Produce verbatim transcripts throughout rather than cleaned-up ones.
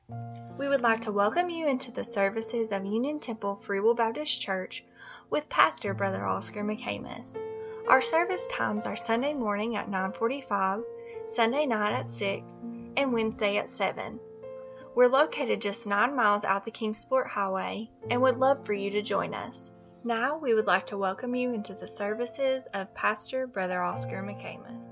We would like to welcome you into the services of Union Temple Free Will Baptist Church with Pastor Brother Oscar McCamus. Our service times are Sunday morning at nine forty-five, Sunday night at six, and Wednesday at seven. We're located just nine miles out the Kingsport Highway and would love for you to join us. Now we would like to welcome you into the services of Pastor Brother Oscar McCamus.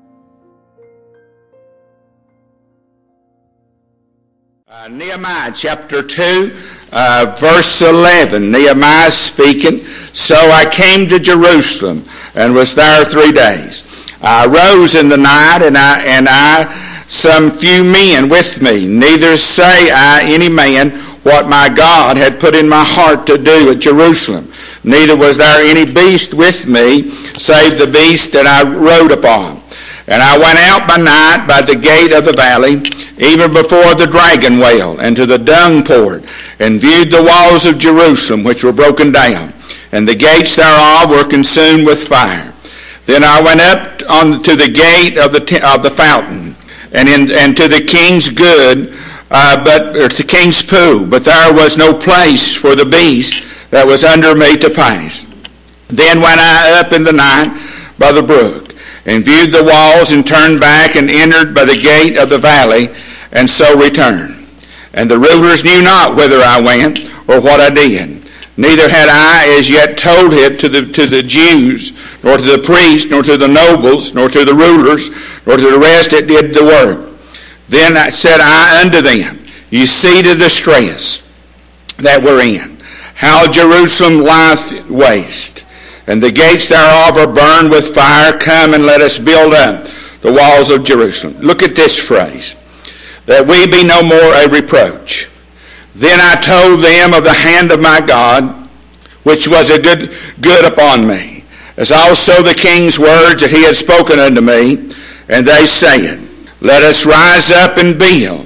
Uh, Nehemiah chapter two, uh, verse eleven. Nehemiah speaking, "So I came to Jerusalem and was there three days. I arose in the night, and I and I some few men with me. Neither say I any man what my God had put in my heart to do at Jerusalem. Neither was there any beast with me, save the beast that I rode upon. And I went out by night by the gate of the valley, even before the dragon well, and to the dung port, and viewed the walls of Jerusalem, which were broken down, and the gates thereof were consumed with fire. Then I went up on to the gate of the t- of the fountain, and in, and to the king's good, uh, but or to king's pool, but there was no place for the beast that was under me to pass. Then went I up in the night by the brook, and viewed the walls, and turned back, and entered by the gate of the valley, and so returned. And the rulers knew not whither I went, or what I did. Neither had I as yet told it to the to the Jews, nor to the priests, nor to the nobles, nor to the rulers, nor to the rest that did the work. Then I said I unto them, Ye see the distress that we're in, how Jerusalem lieth waste, and the gates thereof are burned with fire. Come and let us build up the walls of Jerusalem." Look at this phrase, "that we be no more a reproach. Then I told them of the hand of my God, which was a good good upon me, as also the king's words that he had spoken unto me. And they said, Let us rise up and build.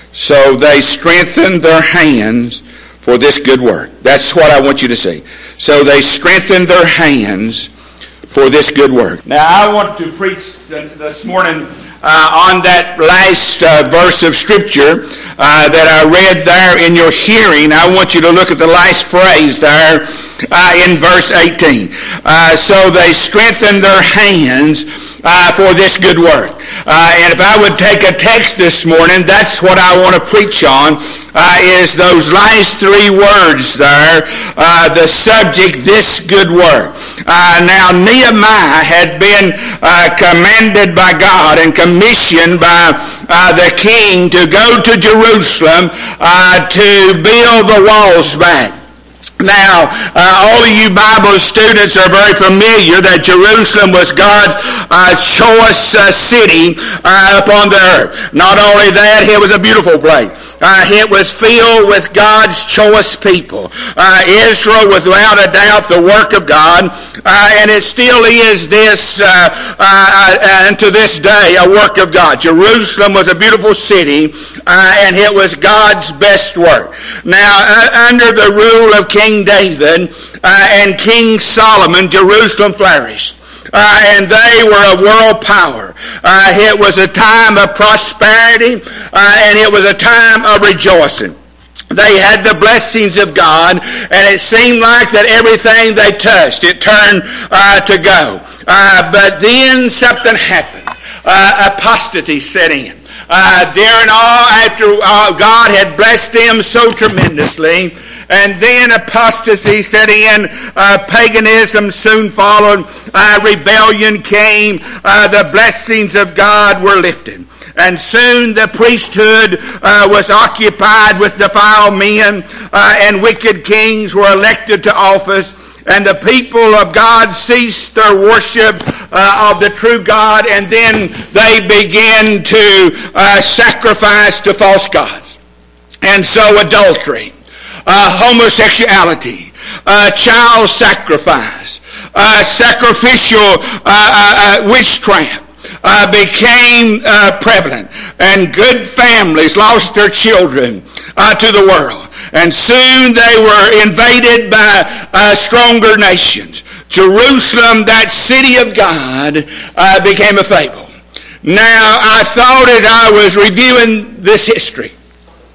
So they strengthened their hands for this good work." That's what I want you to see. So they strengthened their hands for this good work. Now I want to preach this morning uh, on that last uh, verse of Scripture uh, that I read there in your hearing. I want you to look at the last phrase there uh, in verse eighteen. Uh, so they strengthened their hands uh, for this good work. Uh, and if I would take a text this morning, that's what I want to preach on, uh, is those last three words there, uh, the subject, this good work. Uh, now, Nehemiah had been uh, commanded by God and commissioned by uh, the king to go to Jerusalem uh, to build the walls back. Now, uh, all of you Bible students are very familiar that Jerusalem was God's uh, choice uh, city uh, upon the earth. Not only that, it was a beautiful place. Uh, it was filled with God's choice people. Uh, Israel was without a doubt the work of God, uh, and it still is this, uh, uh, and to this day, a work of God. Jerusalem was a beautiful city, uh, and it was God's best work. Now, uh, under the rule of King David uh, and King Solomon, Jerusalem flourished. Uh, and they were a world power. Uh, it was a time of prosperity, uh, and it was a time of rejoicing. They had the blessings of God, and it seemed like that everything they touched, it turned uh, to go. Uh, but then something happened. Uh, apostasy set in. Uh, during all, after uh, God had blessed them so tremendously, and then apostasy set in, uh, paganism soon followed, uh, rebellion came, uh, the blessings of God were lifted. And soon the priesthood uh, was occupied with defiled men, uh, and wicked kings were elected to office, and the people of God ceased their worship uh, of the true God, and then they began to uh, sacrifice to false gods. And so adultery, Uh, homosexuality, uh, child sacrifice, uh, sacrificial uh, uh, uh, witchcraft uh, became uh, prevalent, and good families lost their children uh, to the world. And soon they were invaded by uh, stronger nations. Jerusalem, that city of God, uh, became a fable. Now, I thought as I was reviewing this history,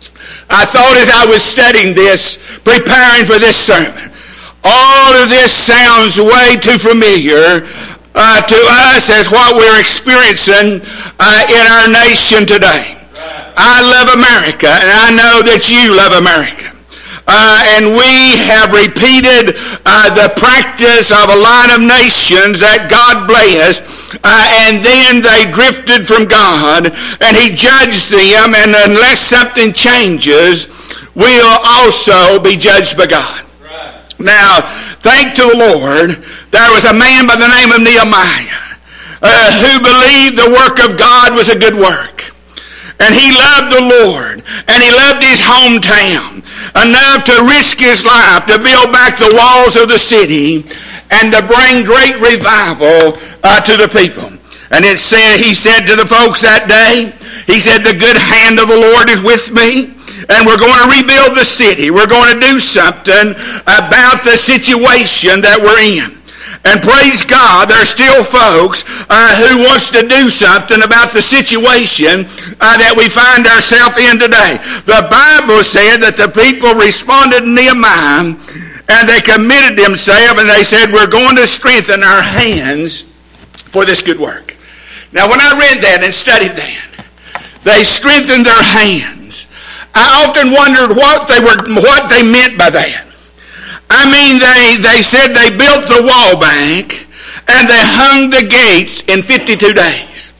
I thought as I was studying this, preparing for this sermon, all of this sounds way too familiar uh, to us as what we're experiencing uh, in our nation today. I love America, and I know that you love America. Uh, and we have repeated uh, the practice of a line of nations that God blessed, uh, and then they drifted from God, and He judged them, and unless something changes, we'll also be judged by God. Right. Now, thank to the Lord, there was a man by the name of Nehemiah uh, who believed the work of God was a good work. And he loved the Lord, and he loved his hometown enough to risk his life to build back the walls of the city and to bring great revival uh, to the people. And it said, he said to the folks that day, he said, the good hand of the Lord is with me, and we're going to rebuild the city. We're going to do something about the situation that we're in. And praise God, there's still folks uh, who wants to do something about the situation uh, that we find ourselves in today. The Bible said that the people responded to Nehemiah, and they committed themselves, and they said, we're going to strengthen our hands for this good work. Now, when I read that and studied that, they strengthened their hands. I often wondered what they were, what they meant by that. I mean, they, they said they built the wall back and they hung the gates in fifty-two days.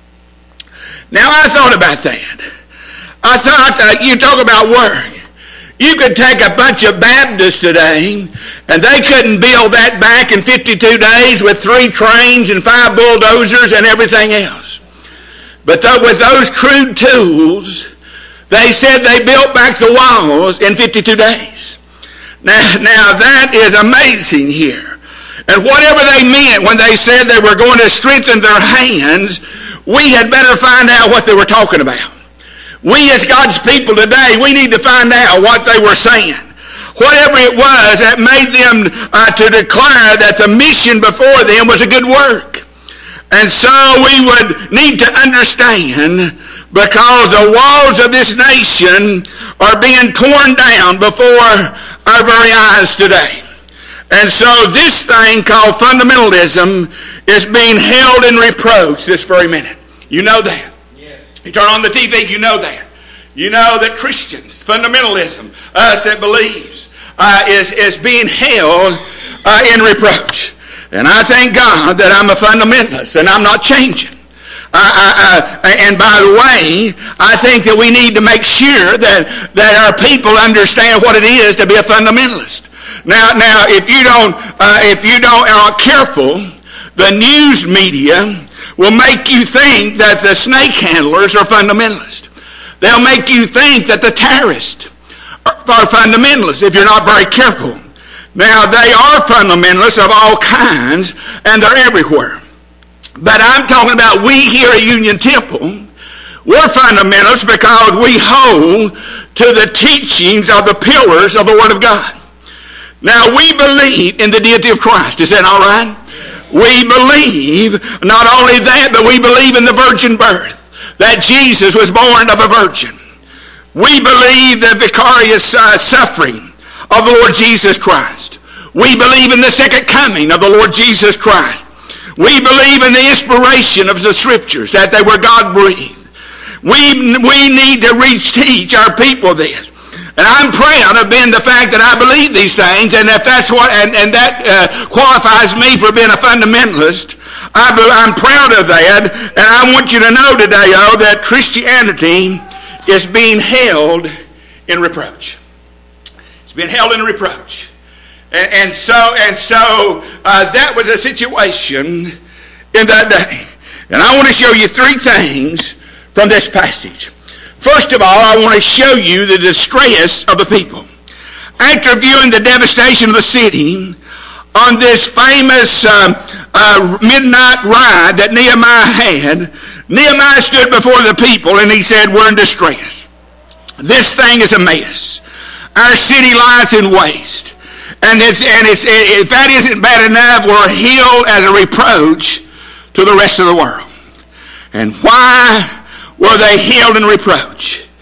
Now, I thought about that. I thought, uh, you talk about work. You could take a bunch of Baptists today and they couldn't build that back in fifty-two days with three trains and five bulldozers and everything else. But th- with those crude tools, they said they built back the walls in fifty-two days. Now, now that is amazing here. And whatever they meant when they said they were going to strengthen their hands, we had better find out what they were talking about. We as God's people today, we need to find out what they were saying. Whatever it was that made them uh, to declare that the mission before them was a good work. And so we would need to understand, because the walls of this nation are being torn down before our very eyes today. And so this thing called fundamentalism is being held in reproach this very minute. You know that. Yes. You turn on the T V, you know that. You know that Christians, fundamentalism, us that believes, uh, is, is being held uh, in reproach. And I thank God that I'm a fundamentalist and I'm not changing. I, I, I, and by the way, I think that we need to make sure that, that our people understand what it is to be a fundamentalist. Now, now, if you don't, uh, if you don't are not careful, the news media will make you think that the snake handlers are fundamentalists. They'll make you think that the terrorists are, are fundamentalists if you're not very careful. Now, they are fundamentalists of all kinds, and they're everywhere. But I'm talking about we here at Union Temple, we're fundamentalists because we hold to the teachings of the pillars of the Word of God. Now, we believe in the deity of Christ. Is that all right? We believe not only that, but we believe in the virgin birth, that Jesus was born of a virgin. We believe the vicarious uh, suffering of the Lord Jesus Christ. We believe in the second coming of the Lord Jesus Christ. We believe in the inspiration of the Scriptures, that they were God-breathed. We, we need to reach, teach our people this. And I'm proud of being the fact that I believe these things, and if that's what, and, and that uh, qualifies me for being a fundamentalist, I, I'm proud of that. And I want you to know today, oh, that Christianity is being held in reproach. It's being held in reproach. And, and so, and so uh, that was a situation in that day. And I want to show you three things from this passage. First of all, I want to show you the distress of the people. After viewing the devastation of the city on this famous uh, uh, midnight ride that Nehemiah had, Nehemiah stood before the people and he said, we're in distress. This thing is a mess. Our city lies in waste. And, it's, and it's, if that isn't bad enough, we're held as a reproach to the rest of the world. And why were they held in reproach?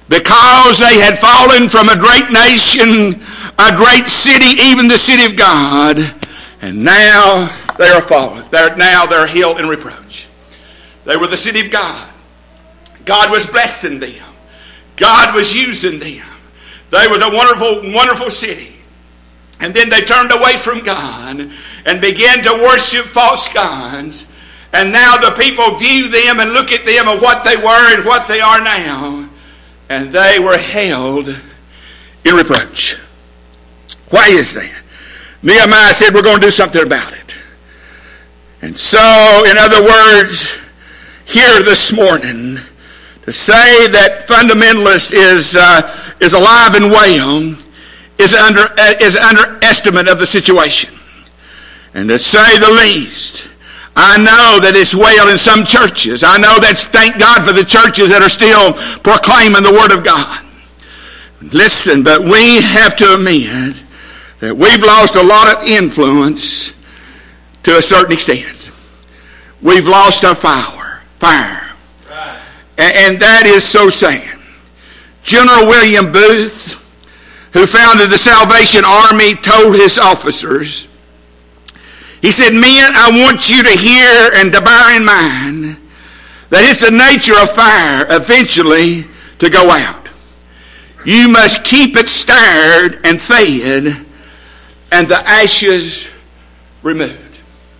because they had fallen from a great nation, a great city, even the city of God, and now they are fallen. They're, now they're held in reproach. They were the city of God. God was blessing them. God was using them. They was a wonderful, wonderful city. And then they turned away from God and began to worship false gods. And now the people view them and look at them and what they were and what they are now. And they were held in reproach. Why is that? Nehemiah said, we're going to do something about it. And so, in other words, here this morning, to say that fundamentalist is uh, is alive and well is under uh, is underestimate of the situation. And to say the least, I know that it's well in some churches. I know that, thank God for the churches that are still proclaiming the Word of God. Listen, but we have to admit that we've lost a lot of influence to a certain extent. We've lost our fire. Fire. Right. And, and that is so sad. General William Booth, who founded the Salvation Army, told his officers, he said, men, I want you to hear and to bear in mind that it's the nature of fire eventually to go out. You must keep it stirred and fed and the ashes removed.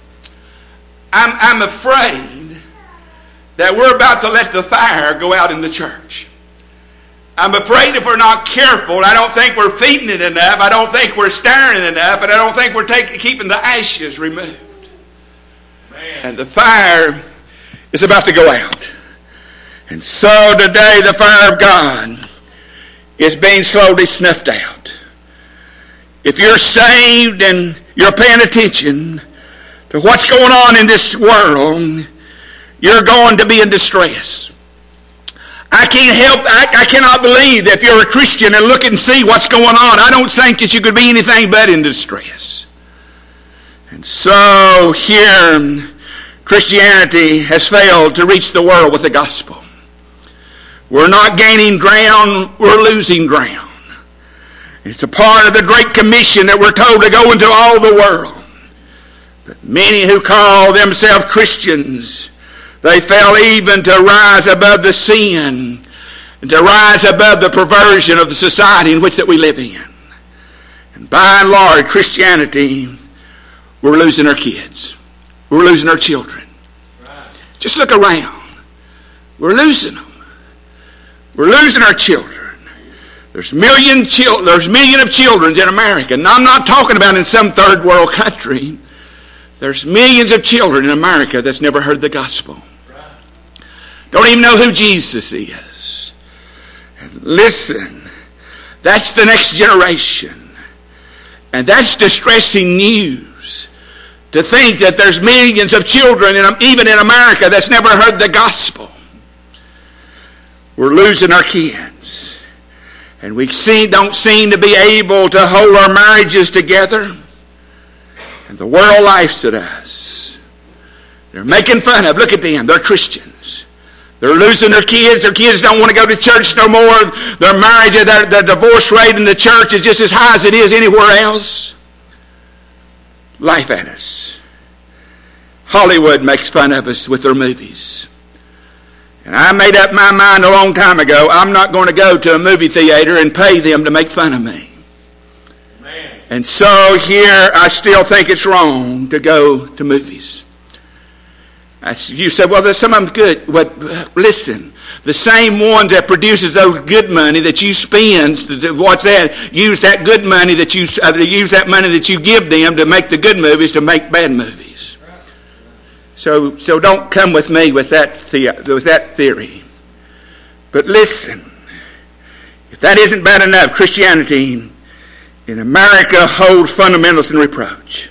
I'm, I'm afraid that we're about to let the fire go out in the church. I'm afraid if we're not careful, I don't think we're feeding it enough, I don't think we're stirring it enough, and I don't think we're taking, keeping the ashes removed. Man. And the fire is about to go out. And so today the fire of God is being slowly snuffed out. If you're saved and you're paying attention to what's going on in this world, you're going to be in distress. I can't help, I, I cannot believe that if you're a Christian and look and see what's going on, I don't think that you could be anything but in distress. And so here, Christianity has failed to reach the world with the gospel. We're not gaining ground, we're losing ground. It's a part of the Great Commission that we're told to go into all the world. But many who call themselves Christians, they fail even to rise above the sin and to rise above the perversion of the society in which that we live in. And by and large, Christianity, we're losing our kids. We're losing our children. Right. Just look around. We're losing them. We're losing our children. There's million chil- There's million of children in America. And I'm not talking about in some third world country. There's millions of children in America that's never heard the gospel. Don't even know who Jesus is. And listen, that's the next generation. And that's distressing news. To think that there's millions of children, in, even in America, that's never heard the gospel. We're losing our kids. And we see, don't seem to be able to hold our marriages together. And the world laughs at us. They're making fun of, look at them, they're Christians. They're losing their kids. Their kids don't want to go to church no more. Their marriage, their, their divorce rate in the church is just as high as it is anywhere else. Laugh at us. Hollywood makes fun of us with their movies. And I made up my mind a long time ago, I'm not going to go to a movie theater and pay them to make fun of me. Man. And so here I still think it's wrong to go to movies. You said, well, there's some of them good. But listen, the same one that produces those good money that you spend, what's that? Use that good money that you uh, use that money that you give them to make the good movies to make bad movies. So, so don't come with me with that the, with that theory. But listen, if that isn't bad enough, Christianity in America holds fundamentalists in reproach.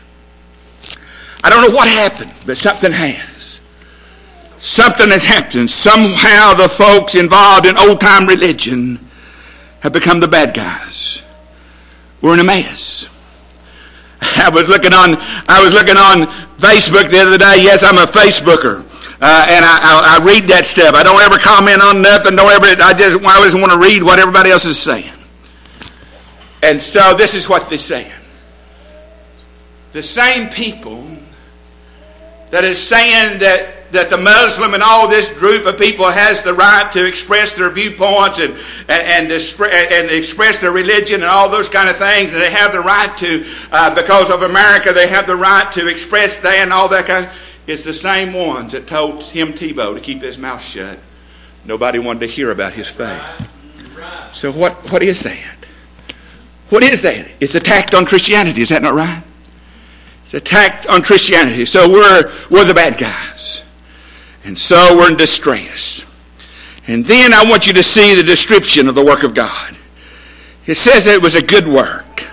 I don't know what happened, but something has. Something has happened. Somehow the folks involved in old-time religion have become the bad guys. We're in a mess. I was looking on I was looking on Facebook the other day. Yes, I'm a Facebooker. Uh, and I, I, I read that stuff. I don't ever comment on nothing. Don't ever. I just I always want to read what everybody else is saying. And so this is what they're saying. The same people that is saying that that the Muslim and all this group of people has the right to express their viewpoints and and, and, and express their religion and all those kind of things, and they have the right to, uh, because of America, they have the right to express that and all that kind of, it's the same ones that told him, Tebow, to keep his mouth shut. Nobody wanted to hear about his faith. So what, what is that? What is that? It's attacked on Christianity. Is that not right? It's attacked on Christianity. So we're, we're the bad guys. And so we're in distress. And then I want you to see the description of the work of God. It says that it was a good work.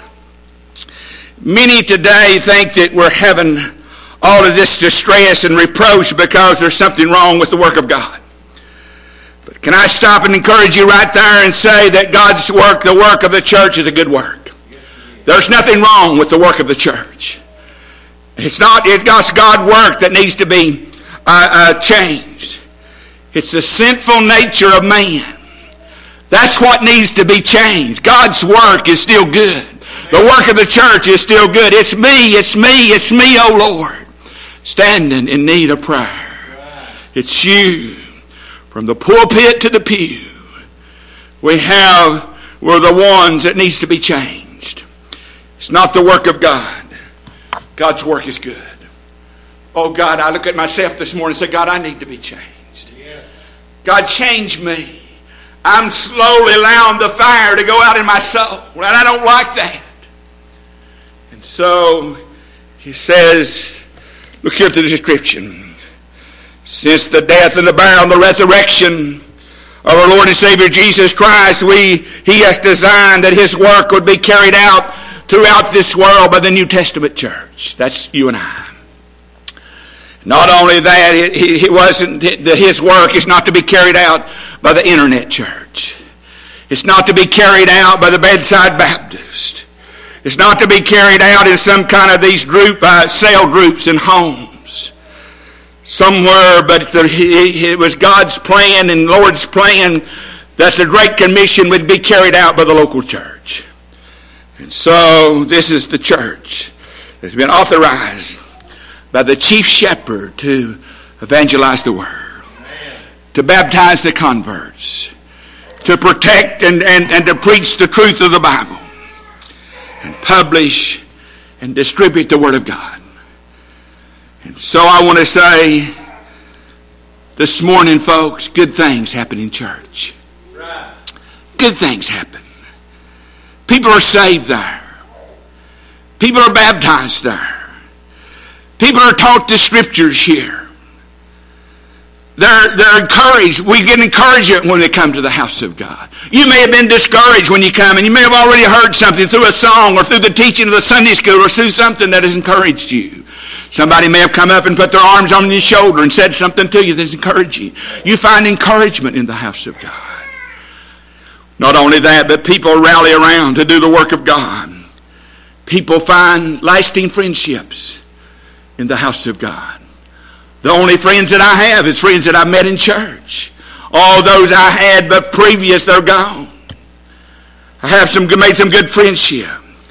Many today think that we're having all of this distress and reproach because there's something wrong with the work of God. But can I stop and encourage you right there and say that God's work, the work of the church, is a good work? There's nothing wrong with the work of the church. It's not, it's God's work that needs to be Uh, uh, changed. It's the sinful nature of man. That's what needs to be changed. God's work is still good. The work of the church is still good. It's me, it's me, it's me, oh Lord, standing in need of prayer. It's you. From the pulpit to the pew, we have, we're the ones that needs to be changed. It's not the work of God. God's work is good. Oh God, I look at myself this morning and say, God, I need to be changed. Yeah. God, change me. I'm slowly allowing the fire to go out in my soul, and I don't like that. And so he says, look here at the description. Since the death and the burial and the resurrection of our Lord and Savior Jesus Christ, we He has designed that His work would be carried out throughout this world by the New Testament church. That's you and I. Not only that, it, it wasn't that his work is not to be carried out by the internet church. It's not to be carried out by the Bedside Baptist. It's not to be carried out in some kind of these group uh, cell groups in homes somewhere, but the, it was God's plan and Lord's plan that the Great Commission would be carried out by the local church. And so this is the church that's been authorized by the chief shepherd to evangelize the world, to baptize the converts, to protect and, and, and to preach the truth of the Bible, and publish and distribute the Word of God. And so I want to say this morning, folks, good things happen in church. Good things happen. People are saved there. People are baptized there. People are taught the Scriptures here. They're, they're encouraged. We get encouragement when they come to the house of God. You may have been discouraged when you come, and you may have already heard something through a song or through the teaching of the Sunday school or through something that has encouraged you. Somebody may have come up and put their arms on your shoulder and said something to you that's encouraging. You find encouragement in the house of God. Not only that, but people rally around to do the work of God. People find lasting friendships in the house of God. The only friends that I have is friends that I met in church. All those I had but previous, they're gone. I have some made some good friendship.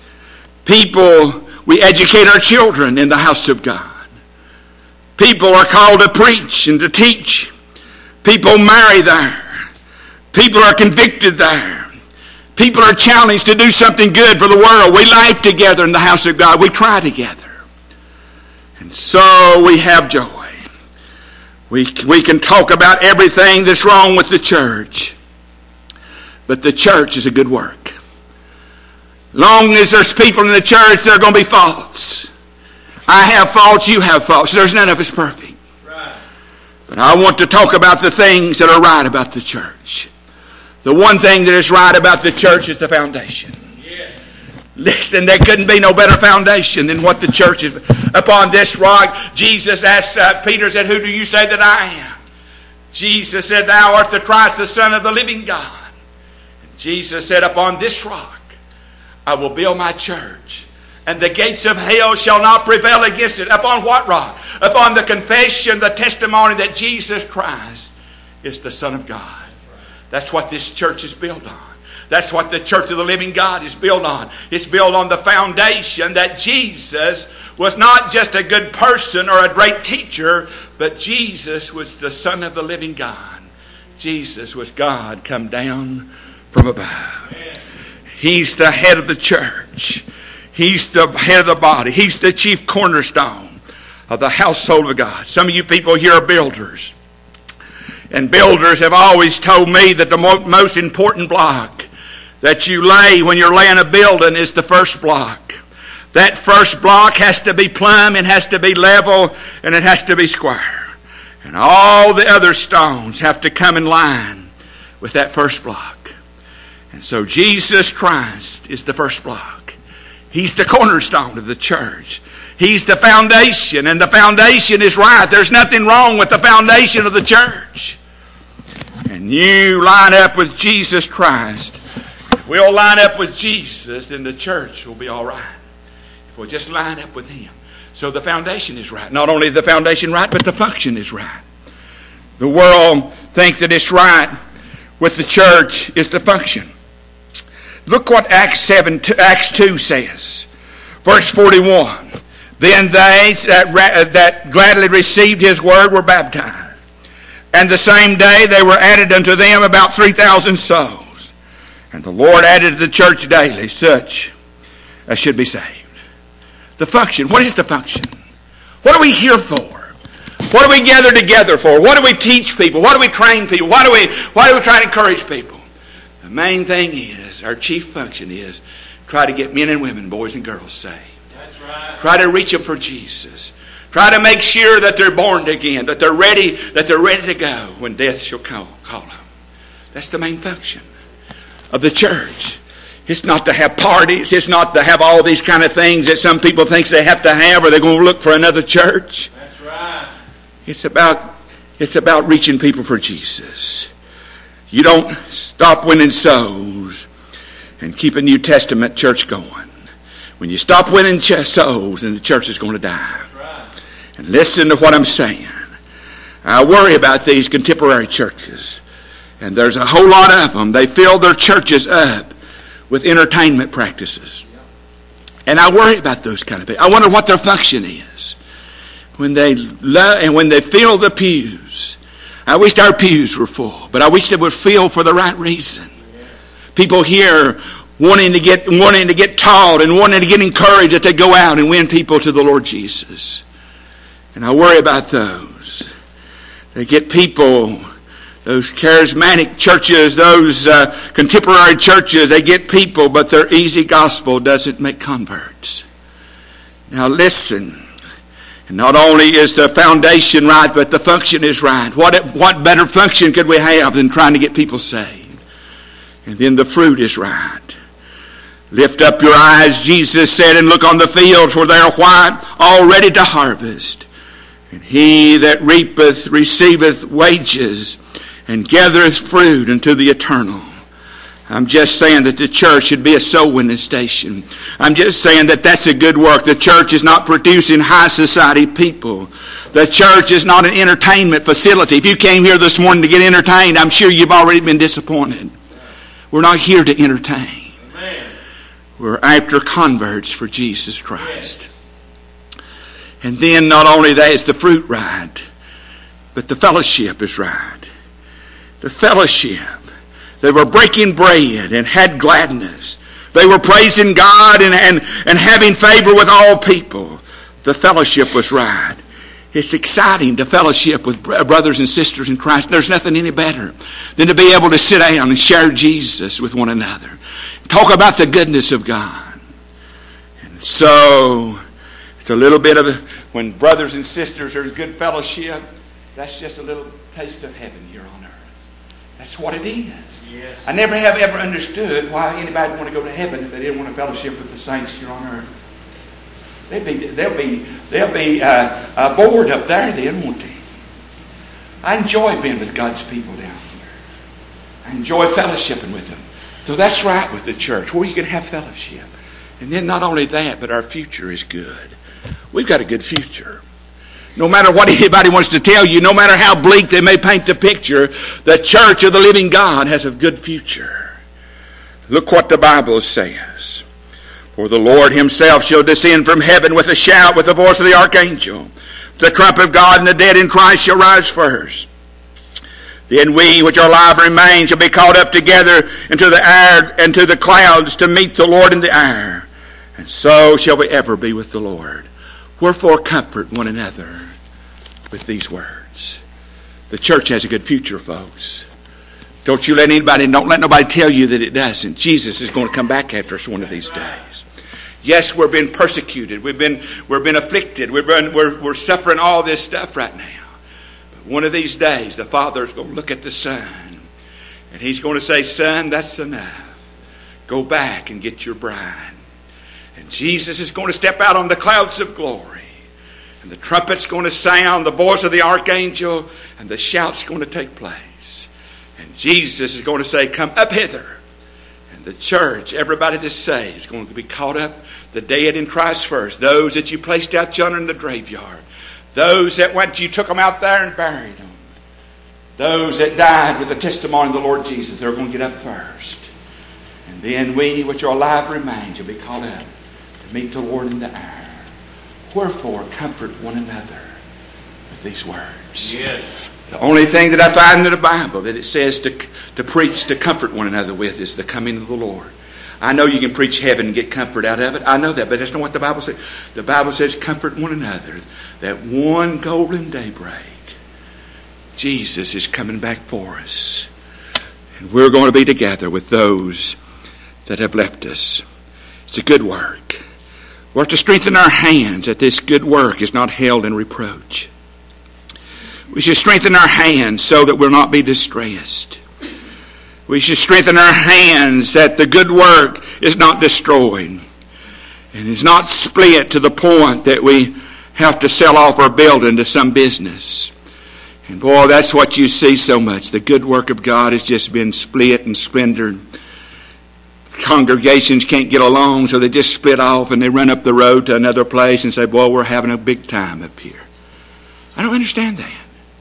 People, we educate our children in the house of God. People are called to preach and to teach. People marry there. People are convicted there. People are challenged to do something good for the world. We laugh together in the house of God. We cry together. And so we have joy. We, we can talk about everything that's wrong with the church. But the church is a good work. Long as there's people in the church, there are going to be faults. I have faults, you have faults. There's none of us perfect. Right. But I want to talk about the things that are right about the church. The one thing that is right about the church is the foundation. Listen, there couldn't be no better foundation than what the church is. Upon this rock, Jesus asked, uh, Peter said, who do you say that I am? Jesus said, thou art the Christ, the Son of the living God. And Jesus said, upon this rock, I will build my church, and the gates of hell shall not prevail against it. Upon what rock? upon the confession, the testimony that Jesus Christ is the Son of God. That's what this church is built on. That's what the Church of the Living God is built on. It's built on the foundation that Jesus was not just a good person or a great teacher, but Jesus was the Son of the living God. Jesus was God come down from above. He's the head of the church. He's the head of the body. He's the chief cornerstone of the household of God. Some of you people here are builders. And builders have always told me that the mo- most important block that you lay when you're laying a building is the first block. That first block has to be plumb, it has to be level, and it has to be square. And all the other stones have to come in line with that first block. And so Jesus Christ is the first block. He's the cornerstone of the church. He's the foundation, and the foundation is right. There's nothing wrong with the foundation of the church. And you line up with Jesus Christ. If we'll line up with Jesus, then the church will be all right. If we'll just line up with Him. So the foundation is right. Not only the foundation right, but the function is right. The world thinks that it's right with the church is the function. Look what Acts seven, Acts two says. Verse forty-one. Then they that, that gladly received His word were baptized. And the same day they were added unto them about three thousand souls. And the Lord added to the church daily such as should be saved. The function. What is the function? What are we here for? What do we gather together for? What do we teach people? What do we train people? Why do we, why do we try to encourage people? The main thing is, our chief function is, try to get men and women, boys and girls saved. That's right. Try to reach them for Jesus. Try to make sure that they're born again, that they're ready, that they're ready to go when death shall call, call them. That's the main function of the church. It's not to have parties. It's not to have all these kind of things that some people think they have to have, or they're going to look for another church. That's right. It's about, it's about reaching people for Jesus. You don't stop winning souls and keep a New Testament church going. When you stop winning souls, then the church is going to die. That's right. And listen to what I'm saying. I worry about these contemporary churches. And there's a whole lot of them. They fill their churches up with entertainment practices. And I worry about those kind of people. I wonder what their function is. When they love, and when they fill the pews. I wish our pews were full, but I wish they were filled for the right reason. People here wanting to get wanting to get taught and wanting to get encouraged that they go out and win people to the Lord Jesus. And I worry about those. They get people, those charismatic churches, those uh, contemporary churches, they get people, but their easy gospel doesn't make converts. Now listen. Not only is the foundation right, but the function is right. What, what better function could we have than trying to get people saved? And then the fruit is right. Lift up your eyes, Jesus said, and look on the field, for they are white, all ready to harvest. And he that reapeth receiveth wages, and gathereth fruit unto the eternal. I'm just saying that the church should be a soul winning station. I'm just saying that that's a good work. The church is not producing high society people. The church is not an entertainment facility. If you came here this morning to get entertained, I'm sure you've already been disappointed. We're not here to entertain. Amen. We're after converts for Jesus Christ. And then not only that is the fruit right, but the fellowship is right. The fellowship. They were breaking bread and had gladness. They were praising God and, and, and having favor with all people. The fellowship was right. It's exciting to fellowship with brothers and sisters in Christ. There's nothing any better than to be able to sit down and share Jesus with one another. Talk about the goodness of God. And so, it's a little bit of, a, when brothers and sisters are in good fellowship, that's just a little taste of heaven here on earth. That's what it is. Yes. I never have ever understood why anybody would want to go to heaven if they didn't want to fellowship with the saints here on earth. They'd be, they'll be, they'll be uh, uh, bored up there then, won't they? I enjoy being with God's people down here. I enjoy fellowshipping with them. So that's right with the church, where you can have fellowship. And then not only that, but our future is good. We've got a good future. No matter what anybody wants to tell you, no matter how bleak they may paint the picture, the church of the living God has a good future. Look what the Bible says. For the Lord himself shall descend from heaven with a shout, with the voice of the archangel. The trumpet of God, and the dead in Christ shall rise first. Then we which are alive remain shall be caught up together into the air, into the clouds, to meet the Lord in the air. And so shall we ever be with the Lord. Wherefore comfort one another with these words. The church has a good future, folks. Don't you let anybody, don't let nobody tell you that it doesn't. Jesus is going to come back after us one of these days. Yes, we're being persecuted. We've been, we're being afflicted. We're, been, we're, we're suffering all this stuff right now. But one of these days, the Father is going to look at the Son. And he's going to say, son, that's enough. Go back and get your bride. And Jesus is going to step out on the clouds of glory. And the trumpet's going to sound, the voice of the archangel, and the shout's going to take place. And Jesus is going to say, come up hither. And the church, everybody that's saved, is going to be caught up, the dead in Christ first. Those that you placed out yonder in the graveyard. Those that went, you took them out there and buried them. Those that died with the testimony of the Lord Jesus, they're going to get up first. And then we which are alive remain shall be caught up to meet the Lord in the air. Wherefore comfort one another with these words. Yes. The only thing that I find in the Bible that it says to, to preach, to comfort one another with, is the coming of the Lord. I know you can preach heaven and get comfort out of it. I know that, but that's not what the Bible says. The Bible says comfort one another. That one golden daybreak, Jesus is coming back for us. And we're going to be together with those that have left us. It's a good work. We're to strengthen our hands that this good work is not held in reproach. We should strengthen our hands so that we'll not be distressed. We should strengthen our hands that the good work is not destroyed and is not split to the point that we have to sell off our building to some business. And boy, that's what you see so much. The good work of God has just been split and splintered. Congregations can't get along, so they just split off and they run up the road to another place and say, boy, we're having a big time up here. I don't understand that.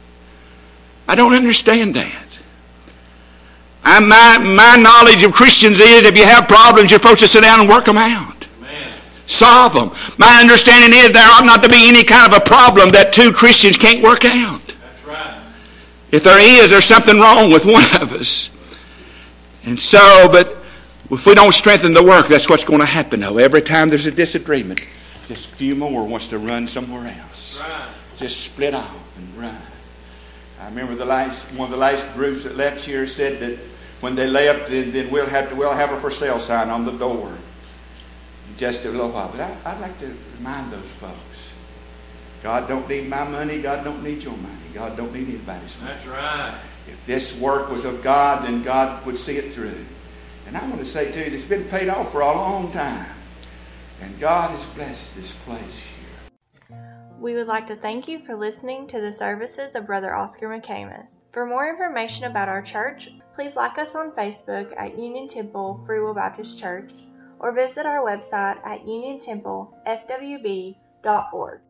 I don't understand that. I, my, my knowledge of Christians is if you have problems, you're supposed to sit down and work them out. Amen. Solve them. My understanding is there ought not to be any kind of a problem that two Christians can't work out. That's right. If there is, there's something wrong with one of us. And so, but if we don't strengthen the work, that's what's going to happen, though. Every time there's a disagreement, just a few more wants to run somewhere else. Right. Just split off and run. I remember the last one of the last groups that left here said that when they left, then, then we'll have to we'll have a for sale sign on the door. Just a little while. But I, I'd like to remind those folks, God don't need my money. God don't need your money. God don't need anybody's money. That's right. If this work was of God, then God would see it through. And I want to say to you, it's been paid off for a long time. And God has blessed this place here. We would like to thank you for listening to the services of Brother Oscar McCamus. For more information about our church, please like us on Facebook at Union Temple Free Will Baptist Church or visit our website at union temple f w b dot org.